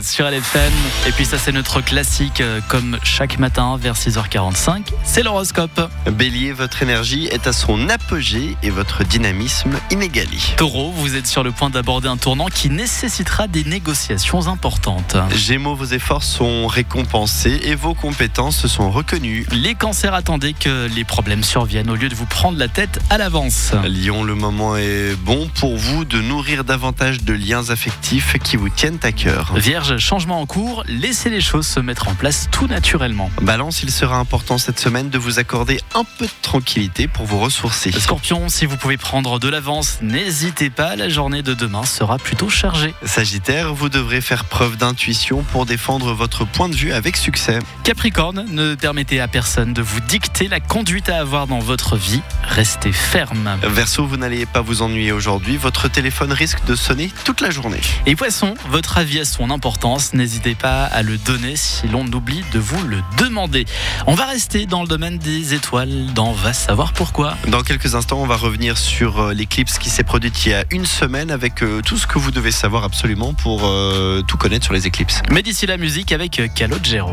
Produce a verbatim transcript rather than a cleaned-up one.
sur L F M. Et puis ça, c'est notre classique, euh, comme chaque matin vers six heures quarante-cinq, c'est l'horoscope. Bélier, votre énergie est à son apogée et votre dynamisme inégalé. Taureau, vous êtes sur le point d'aborder un tournant qui nécessitera des négociations importantes. Gémeaux, vos efforts sont récompensés et vos compétences sont reconnues. Les cancers, attendez que les problèmes surviennent au lieu de vous prendre la tête à l'avance. Lion, le moment est bon pour vous de nourrir davantage de liens affectifs qui vous tiennent à cœur. Vierge, changement en cours, laissez les choses se mettre en place tout naturellement. Balance, il sera important cette semaine de vous accorder un peu de tranquillité pour vous ressourcer. Scorpion, si vous pouvez prendre de l'avance, n'hésitez pas, la journée de demain sera plutôt chargée. Sagittaire, vous devrez faire preuve d'intuition pour défendre votre point de vue avec succès. Capricorne, ne permettez à personne de vous dicter la conduite à avoir dans votre vie, restez ferme. Verseau, vous n'allez pas vous ennuyer aujourd'hui, votre téléphone risque de sonner toute la journée. Et Poisson, votre avis a son importance, n'hésitez pas à le donner si l'on oublie de vous le demander. On va rester dans le domaine des étoiles, dans Va savoir pourquoi. Dans quelques instants, on va revenir sur l'éclipse qui s'est produite il y a une semaine avec tout ce que vous devez savoir absolument pour euh, tout connaître sur les éclipses. Mais d'ici la musique avec Calogero.